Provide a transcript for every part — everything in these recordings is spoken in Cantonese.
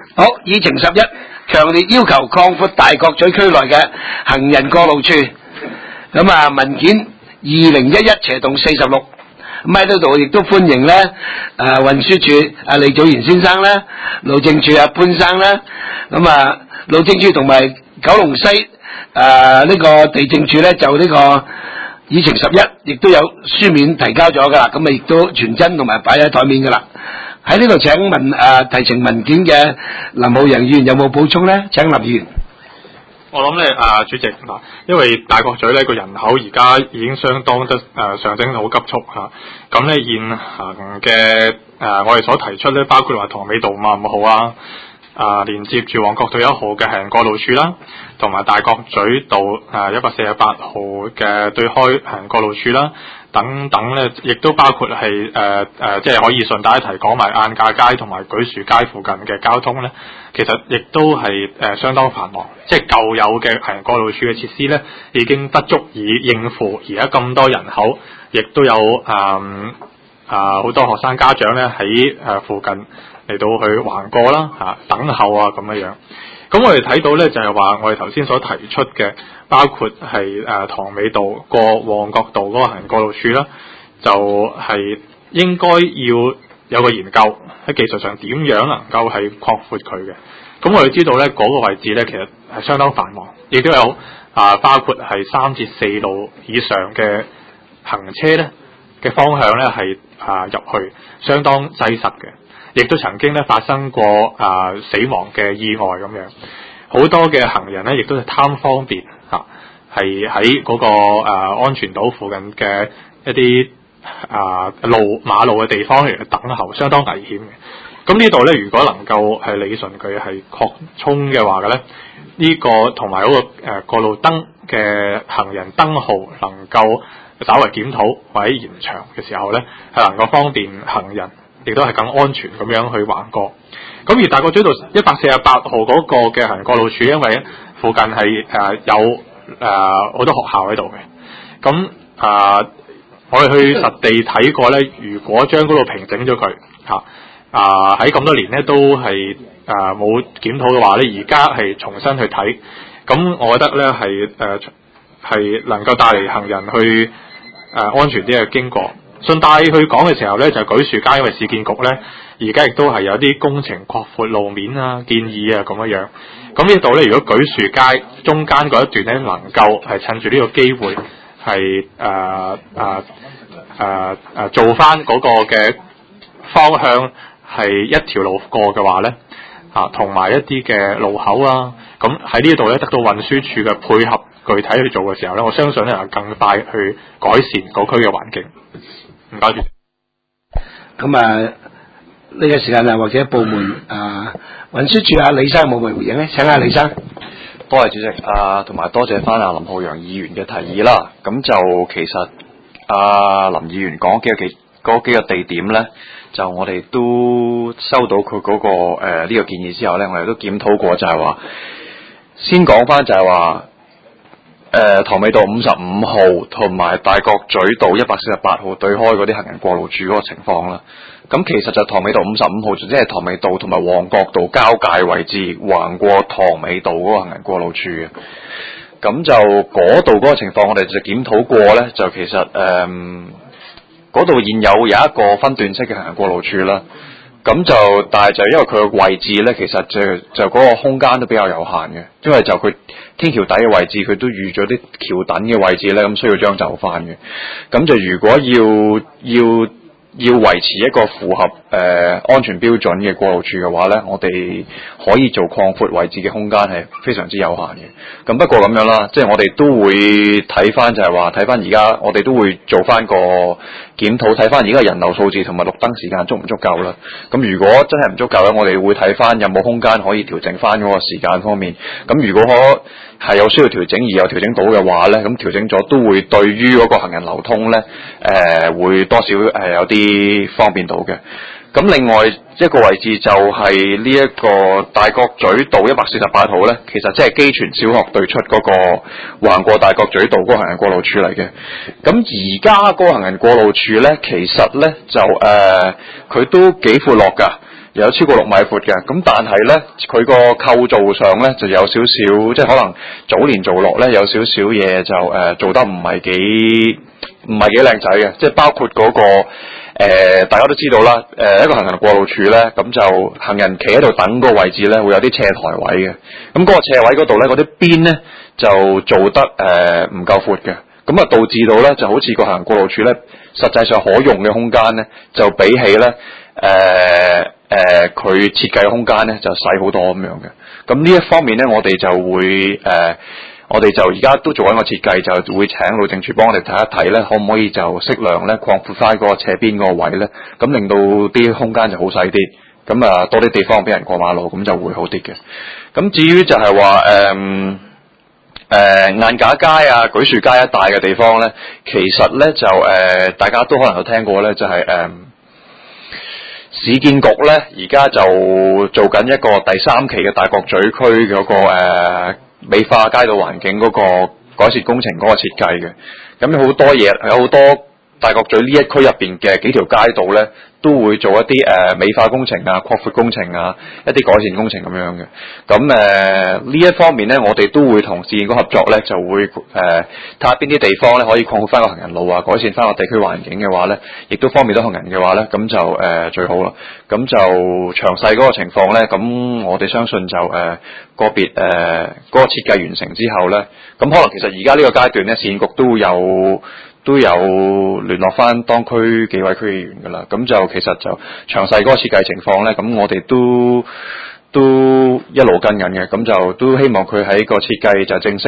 好，議程11，強烈要求擴闊大角咀區內嘅行人過路處。咁啊，文件2011/46。咁喺呢度亦都歡迎咧，運輸署阿李祖賢先生啦，路政署阿潘生啦，咁啊，路政署同埋九龍西呢個地政署咧就呢個議程11亦都有書面提交咗噶啦，咁啊亦都傳真同埋擺喺台面噶啦。喺呢度請問提呈文件嘅林浩洋議員有冇補充咧？請林議員。 我諗咧，主席嗱，因為大角咀咧個人口而家已經相當得上升得好急速嚇，咁咧現行嘅我哋所提出咧，包括話塘尾道55號連接住旺角道1號嘅行人過路處啦，同埋大角咀道148號嘅對開行人過路處啦，等等咧，亦都包括係即係可以順帶一提講埋晏架街同埋舉樹街附近嘅交通咧，其實亦都係相當繁忙，即係舊有嘅行人過路處嘅設施咧，已經不足以應付而家咁多人口，亦都有好多學生家長咧喺附近嚟到去橫過啦等候咁樣。咁我哋睇到咧就係話我哋頭先所提出嘅，包括係塘尾道過旺角道嗰個行人過路處啦，就係應該要有個研究喺技術上點樣能夠係擴闊佢嘅。咁我哋知道咧嗰個位置咧其實係相當繁忙，亦都有包括係3至4路以上嘅行車咧嘅方向咧係入去相當擠塞嘅。亦都曾經咧發生過死亡嘅意外咁樣，好多嘅行人咧亦都係貪方便係喺嗰個安全島附近嘅一啲馬路嘅地方嚟等候，相當危險嘅。咁呢度咧，如果能夠係理順佢係擴充嘅話嘅咧，呢個同埋嗰個過路燈嘅行人燈號能夠稍為檢討或者延長嘅時候咧，係能夠方便行人。亦都係更安全咁樣去橫過。咁而大角咀道148號嗰個嘅行人過路處，因為附近係有好多學校喺度嘅。咁我哋去實地睇過咧，如果將嗰度平整咗佢喺咁多年咧都係冇檢討嘅話咧，而家係重新去睇，咁我覺得咧係能夠帶嚟行人去安全啲嘅經過。順帶去講嘅時候咧，就舉樹街，因為市建局咧而家亦都係有啲工程擴闊路面建議咁樣。咁呢度咧，如果舉樹街中間嗰一段咧，能夠係趁住呢個機會係做翻嗰個嘅方向係一條路過嘅話咧，同埋一啲嘅路口咁喺呢度咧得到運輸署嘅配合，具體去做嘅時候咧，我相信咧更快去改善嗰區嘅環境。唔該住。 咁呢個時間或者部門運輸署李生有冇回應咧？請李生。 多謝主席同埋多謝翻林浩洋議員嘅提議啦。咁就其實林議員講嗰幾個地點咧，就我哋都收到佢嗰個呢個建議之後咧，我哋都檢討過，就係話先講翻就係話。塘尾道55號同埋大角咀道148號對開嗰啲行人過路處嗰個情況啦。咁其實就塘尾道55號，即係塘尾道同埋旺角道交界位置，橫過塘尾道嗰個行人過路處嘅。咁就嗰度嗰個情況，我哋就檢討過咧，就其實嗰度現有一個分段式嘅行人過路處啦。咁就，但係就因為佢嘅位置咧，其實就嗰個空間都比較有限嘅，因為就佢天橋底嘅位置，佢都預咗啲橋墩嘅位置咧，咁需要將就翻嘅。咁就如果要維持一個符合安全標準嘅過路處嘅話咧，我哋可以做擴闊位置嘅空間係非常之有限嘅。咁不過咁樣啦，即係我哋都會睇翻，就係話睇翻而家我哋都會做翻個檢討，睇翻而家人流數字同埋綠燈時間足唔足夠啦。咁如果真係唔足夠咧，我哋會睇翻有冇空間可以調整翻嗰個時間方面。咁如果係有需要調整而有調整到嘅話咧，咁調整咗都會對於嗰個行人流通咧會多少有啲方便到嘅。咁另外一個位置就係呢一個大角咀道148號咧，其實即係基泉小學對出嗰個橫過大角咀道嗰個行人過路處嚟嘅。咁而家嗰個行人過路處咧，其實咧就佢都幾闊落㗎。 有超過6米闊嘅，咁但係咧佢個構造上咧就有少少，即係可能早年做落咧有少少嘢就做得唔係幾靚仔嘅，即係包括嗰個大家都知道啦，一個行人過路處咧，咁就行人企喺度等嗰個位置咧會有啲斜台位嘅，咁嗰個斜位嗰度咧嗰啲邊咧就做得唔夠闊嘅，咁啊導致到咧就好似個行人過路處咧實際上可用嘅空間咧就比起咧佢設計嘅空間咧就細好多咁樣嘅，咁呢一方面咧我哋就會我哋就而家都做緊個設計，就會請路政署幫我哋睇一睇咧，可唔可以就適量咧擴闊翻嗰個斜邊嗰個位咧，咁令到啲空間就好細啲，咁啊多啲地方俾人過馬路，咁就會好啲嘅。咁至於就係話晏架街啊、舉樹街一帶嘅地方咧，其實咧就大家都可能有聽過咧，就係市建局咧而家就做緊一個第3期嘅大角咀區嗰個美化街道環境嗰個改善工程嗰個設計嘅，咁有好多嘢，有好多大角咀呢一區入邊嘅幾條街道咧，都會做一啲美化工程啊、擴闊工程啊、一啲改善工程咁樣嘅。咁呢一方面咧，我哋都會同市建局合作咧，就會睇下邊啲地方咧可以擴闊翻個行人路啊，改善翻個地區環境嘅話咧，亦都方便到行人嘅話咧，咁就最好啦。咁就詳細嗰個情況咧，咁我哋相信就個別嗰個設計完成之後咧，咁可能其實而家呢個階段咧，市建局都有聯絡翻當區幾位區議員㗎啦，咁就其實就詳細嗰個設計情況咧，咁我哋都一路跟緊嘅，咁就都希望佢喺個設計就正式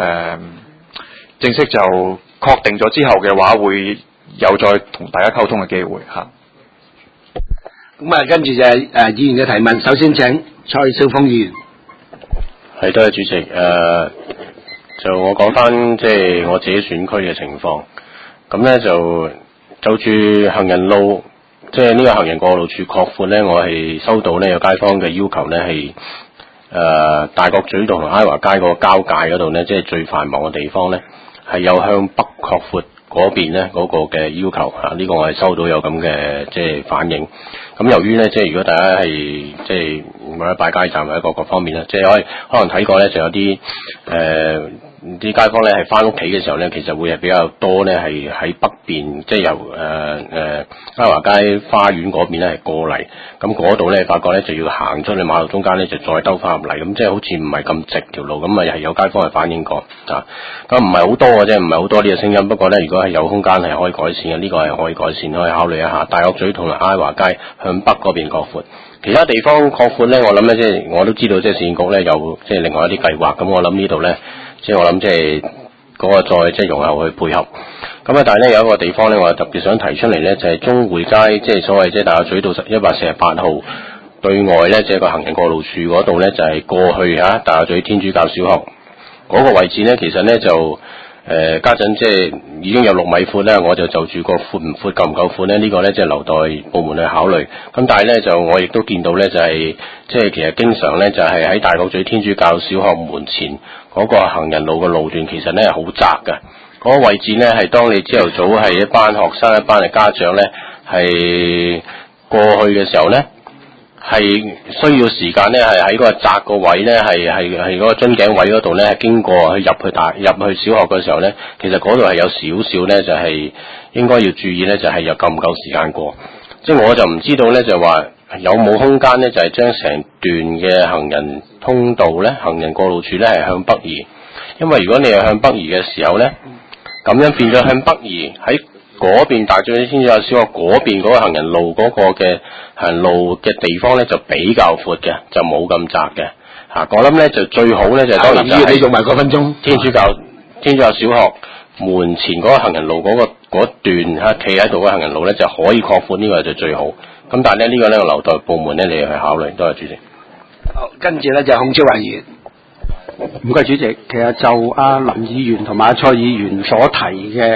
就確定咗之後嘅話，會有再同大家溝通嘅機會嚇。 咁啊，跟住就係議員嘅提問，首先請蔡少鳳議員。 係，多謝主席。就我講翻即係我自己選區嘅情況。咁咧就住行人路，即係呢個行人過路處擴闊咧，我係收到呢有街坊嘅要求咧，係大角咀道同埃華街個交界嗰度咧，即係最繁忙嘅地方咧，係有向北擴闊嗰邊咧嗰個嘅要求嚇，呢個我係收到有咁嘅即係反應。咁由於咧，即係如果大家係即係或者擺街站或者各方面咧，即係可能睇過咧，就有啲啲街坊咧係翻屋企嘅時候咧，其實會係比較多咧，係喺北邊，即係由嘉華街花園嗰邊咧係過嚟，咁嗰度咧發覺咧就要行出去馬路中間咧，就再兜翻入嚟，咁即係好似唔係咁直條路，咁啊係有街坊係反映過啊，咁唔係好多嘅啫，唔係好多呢個聲音，不過咧如果係有空間係可以改善嘅，呢個係可以改善，可以考慮一下大角咀同埋埃華街向北嗰邊擴闊。其他地方擴闊咧，我諗咧即係我都知道，即係市建局咧有即係另外一啲計劃，咁我諗呢度咧。即係我諗，即係嗰個再即係容後去配合。咁啊，但係咧有一個地方咧，我特別想提出嚟咧，就係中匯街，即係所謂即係大角咀道148號對外咧，即係個行人過路處嗰度咧，就係過去大角咀天主教小學嗰個位置咧，其實咧就家陣即係已經有6米闊咧，我就住個闊唔闊夠唔夠闊咧？呢個咧即係留待部門去考慮。咁但係咧就我亦都見到咧，就係即係其實經常咧就係喺大角咀天主教小學門前嗰個行人路嘅路段，其實咧係好窄嘅。嗰個位置咧係當你朝頭早係一班學生、一班嘅家長咧係過去嘅時候咧，係需要時間咧係喺嗰個窄個位咧係嗰個樽頸位嗰度咧係經過去入去小學嘅時候咧，其實嗰度係有少少咧就係應該要注意咧，就係有夠唔夠時間過。即係我就唔知道咧，就話有冇空間咧，就係將成段嘅行人通道咧、行人過路處咧係向北移。因為如果你係向北移嘅時候咧，咁樣變咗向北移喺嗰邊大角咀天主教小學嗰邊嗰個行人路嗰個嘅行人路嘅地方咧就比較闊嘅，就冇咁窄嘅嚇。我諗咧就最好咧就當然就係你用埋嗰分鐘天主教小學門前嗰個行人路嗰段嚇企喺度嘅行人路咧就可以擴闊，呢個就最好。咁但係咧呢個咧留待部門咧你去考慮。多謝主席。 好，跟住咧就孔超華議員。 唔該主席，其實就阿林議員同埋阿蔡議員所提嘅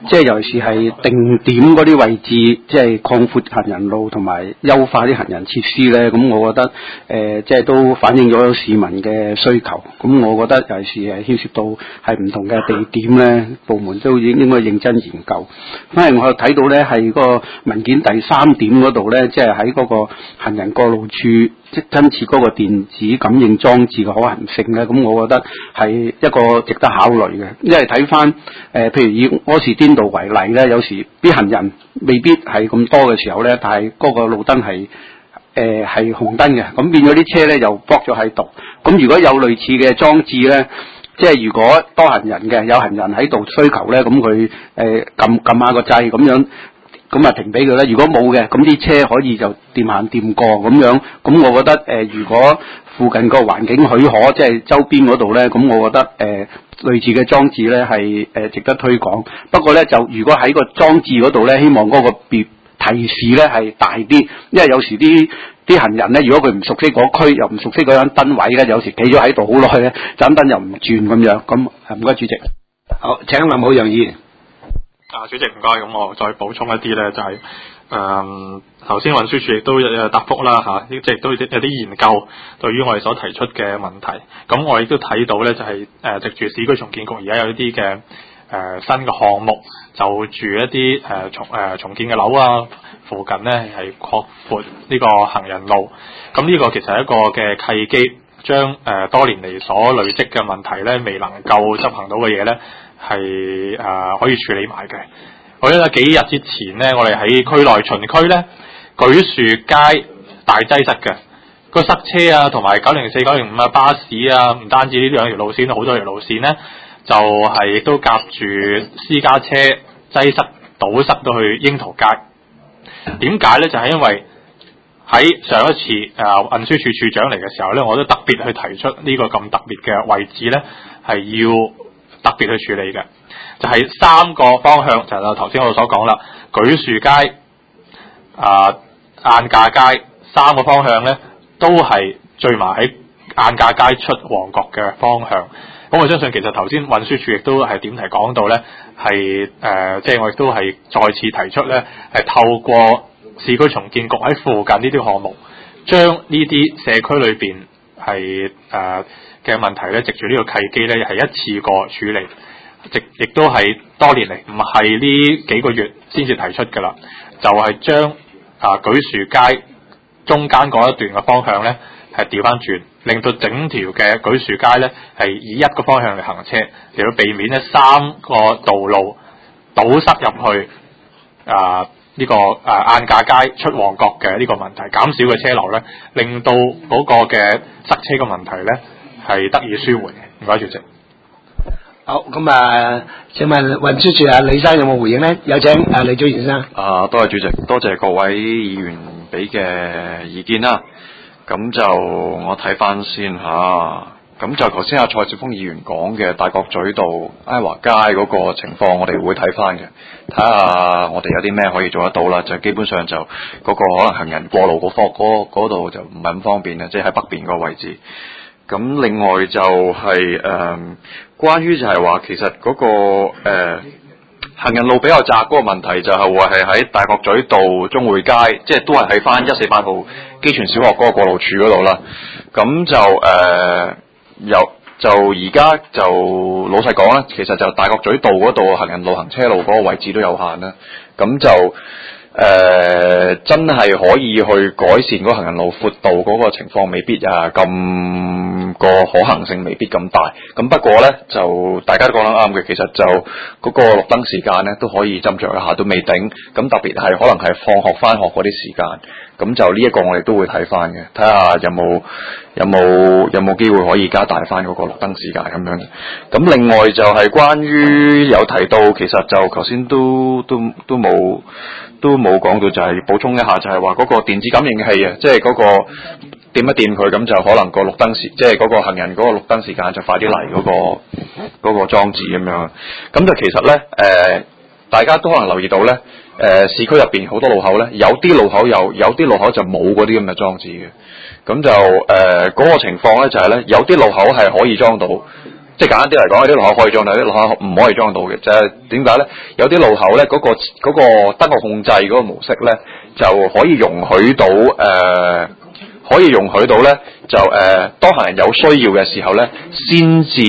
即係尤其是係定點嗰啲位置，即係擴闊行人路同埋優化啲行人設施咧。咁我覺得即係都反映咗市民嘅需求。咁我覺得尤其是係牽涉到係唔同嘅地點咧，部門都應該認真研究。因為我睇到咧係個文件第3點嗰度咧，即係喺嗰個行人過路處即增設嗰個電子感應裝置嘅可行性咧，咁我覺得係一個值得考慮嘅。因為睇翻譬如以柯士甸道為例咧，有時啲行人未必係咁多嘅時候咧，但係嗰個路燈係紅燈嘅，咁變咗啲車咧又駁咗喺度。咁如果有類似嘅裝置咧，即係如果多行人嘅，有行人喺度需求咧，咁佢撳下個掣咁樣。咁啊停俾佢啦。如果冇嘅，咁啲車可以就掂行掂過咁樣。咁我覺得如果附近個環境許可，即係周邊嗰度咧，咁我覺得類似嘅裝置咧係值得推廣。不過咧就如果喺個裝置嗰度咧，希望嗰個提示咧係大啲，因為有時啲行人咧，如果佢唔熟悉嗰區，又唔熟悉嗰盞燈位咧，有時企咗喺度好耐咧，盞燈又唔轉咁樣。咁唔該主席。 好，請林好楊議員。 主席唔該，咁我再補充一啲咧，就係頭先運輸署亦都答覆啦嚇，即係都有啲研究對於我哋所提出嘅問題。咁我亦都睇到咧，就係藉住市區重建局而家有一啲嘅新嘅項目，就住一啲重建嘅樓啊，附近咧係擴闊呢個行人路。咁呢個其實係一個嘅契機，將多年嚟所累積嘅問題咧，未能夠執行到嘅嘢咧，係可以處理埋嘅。我記得幾日之前咧，我哋喺區內巡區咧，舉樹街大擠塞嘅，個塞車啊，同埋904、905啊巴士啊，唔單止呢兩條路線，好多條路線咧，就係亦都夾住私家車擠塞堵塞到去櫻桃街。點解咧？就係因為喺上一次運輸署署長嚟嘅時候咧，我都特別去提出呢個咁特別嘅位置咧，係要特別去處理嘅。就係3個方向，就係頭先我所講啦，舉樹街、晏架街3個方向咧，都係聚埋喺晏架街出旺角嘅方向。咁我相信其實頭先運輸署亦都係點題講到咧，係即係我亦都係再次提出咧，係透過市區重建局喺附近呢啲項目，將呢啲社區裏邊係嘅問題咧，藉住呢個契機咧，係一次過處理。亦都係多年嚟，唔係呢幾個月先至提出㗎啦，就係將舉樹街中間嗰一段嘅方向咧係調翻轉，令到整條嘅舉樹街咧係以一個方向嚟行車，嚟到避免咧3個道路堵塞入去呢個晏架街出旺角嘅呢個問題，減少嘅車流咧，令到嗰個嘅塞車嘅問題咧係得以舒緩。唔該，主席。 好，咁請問運輸署李生有冇回應咧？有請李祖賢生。 多謝主席，多謝各位議員俾嘅意見啦。咁就我睇翻先吓，咁就頭先蔡少峰議員講嘅大角咀道埃華街嗰個情況，我哋會睇翻嘅，睇下我哋有啲咩可以做得到啦。就基本上就嗰個可能行人過路嗰度就唔係咁方便啦，即係喺北邊個位置。咁另外就係關於就係話其實嗰個行人路比較窄嗰個問題，就係話係喺大角咀道中匯街，即係都係喺翻148號基泉小學嗰個過路處嗰度啦。咁就而家就老實講啦，其實就大角咀道嗰度行人路行車路嗰個位置都有限啦。咁就真係可以去改善嗰行人路闊度嗰個情況，未必咁個可行性未必咁大。咁不過咧，就大家都講得啱嘅，其實就嗰個綠燈時間咧都可以斟酌一下，都未頂。咁特別係可能係放學翻學嗰啲時間，咁就呢一個我哋都會睇翻嘅，睇下有冇機會可以加大翻嗰個綠燈時間咁樣。咁另外就係關於有提到，其實就頭先都冇講到，就係補充一下，就係話嗰個電子感應器啊，即係嗰個掂一掂佢，咁就可能個綠燈時，即係嗰個行人嗰個綠燈時間就快啲嚟嗰個裝置咁樣。咁就其實咧，大家都可能留意到咧，市區入邊好多路口咧，有啲路口有啲路口就冇嗰啲咁嘅裝置嘅。咁就嗰個情況咧就係咧，有啲路口係可以裝到， 即係簡單啲嚟講，有啲路口可以裝到，有啲路口唔可以裝到嘅。就係點解咧？有啲路口咧，嗰個燈號控制嗰個模式咧，就可以容許到咧，就當行人有需要嘅時候咧，先至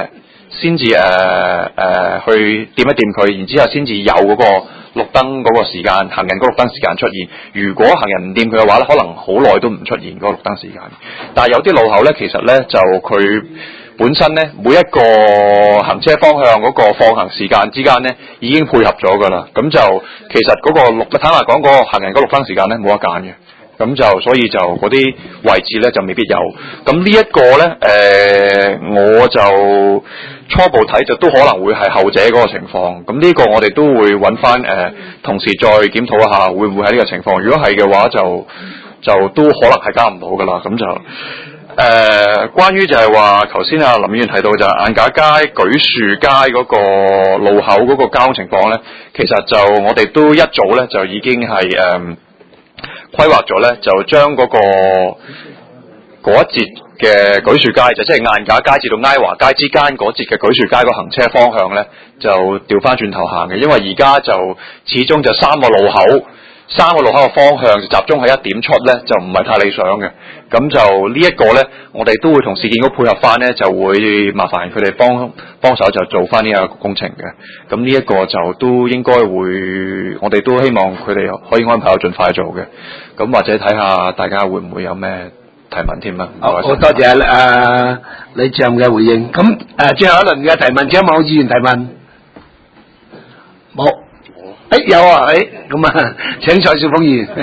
去掂一掂佢，然之後先至有嗰個綠燈嗰個時間，行人嗰個綠燈時間出現。如果行人唔掂佢嘅話咧，可能好耐都唔出現嗰個綠燈時間。但係有啲路口咧，其實咧就佢本身咧每一個行車方向嗰個放行時間之間咧已經配合咗㗎啦。咁就其實嗰個坦白講，嗰個行人嗰個綠燈時間咧冇得揀嘅。咁就所以就嗰啲位置咧就未必有。咁呢一個咧，我就初步睇就都可能會係後者嗰個情況。咁呢個我哋都會揾翻同時再檢討一下，會唔會係呢個情況？如果係嘅話，就都可能係加唔到噶啦。咁就關於就係話頭先阿林議員提到就係晏架街、舉樹街嗰個路口嗰個交通情況咧，其實就我哋都一早咧就已經係規劃咗咧，就將嗰一節嘅舉樹街，就即係晏架街至到埃華街之間嗰節嘅舉樹街個行車方向咧，就調翻轉頭行嘅。因為而家就始終就三個路口嘅方向就集中喺一點出咧，就唔係太理想嘅。咁就呢一個咧，我哋都會同市建局配合翻咧，就會麻煩佢哋幫手就做翻呢個工程嘅。咁呢一個就都應該會，我哋都希望佢哋可以安排到盡快做嘅。咁或者睇下大家會唔會有咩提問添啦。 好多謝李志任嘅回應。咁最後一輪嘅提問，請有冇議員提問？冇。有啊，咁啊，請蔡少峰議員。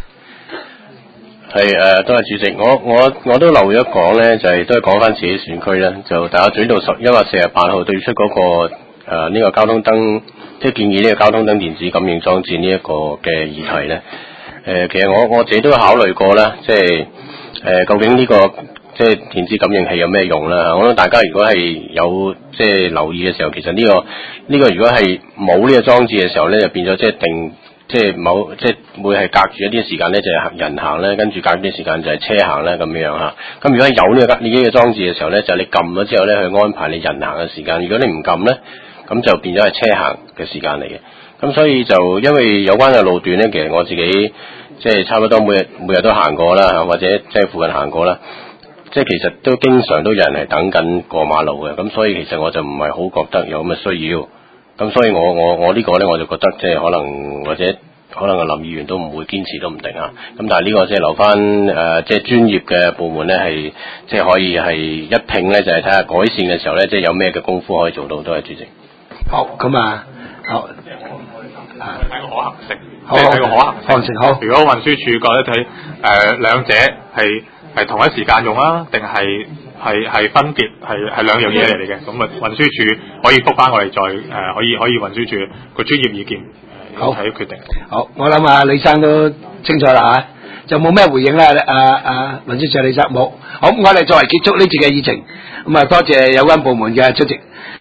係多謝主席，我都漏咗講咧，就係都係講翻自己選區啦。就大家轉到1月48號對出嗰個呢個交通燈，即係建議呢個交通燈電子感應裝置呢一個嘅議題咧。其實我自己都考慮過啦，即係究竟呢個即係電子感應器有咩用啦？我諗大家如果係有即係留意嘅時候，其實呢個如果係冇呢個裝置嘅時候咧，就變咗即係會係隔住一啲時間咧，就係人行咧，跟住隔住啲時間就係車行咧咁樣嚇。咁如果有呢個裝置嘅時候咧，就係你撳咗之後咧，去安排你人行嘅時間。如果你唔撳咧，咁就變咗係車行嘅時間嚟嘅。咁所以就因為有關嘅路段咧，其實我自己即係差唔多每日都行過啦，或者即係附近行過啦。即係其實都經常都有人係等緊過馬路嘅，咁所以其實我就唔係好覺得有咁嘅需要。咁所以我呢個咧，我就覺得即係可能林議員都唔會堅持都唔定啊。咁但係呢個即係留翻即係專業嘅部門咧，係即係可以係一拼咧，就係睇下改善嘅時候咧，即係有咩嘅功夫可以做到，都係主席。 好，咁啊，好。 睇個可行性， 好， 睇個可行性。 好。 如果運輸署覺得睇兩者係同一時間用啊，定係分別係兩樣嘢嚟嘅，咁啊運輸署可以覆返我哋再可以運輸署個專業意見睇決定。 好，我諗李生都清楚啦嚇，就冇咩回應啦。運輸署李生冇。好，我哋作為結束呢節嘅議程，咁啊多謝有關部門嘅出席。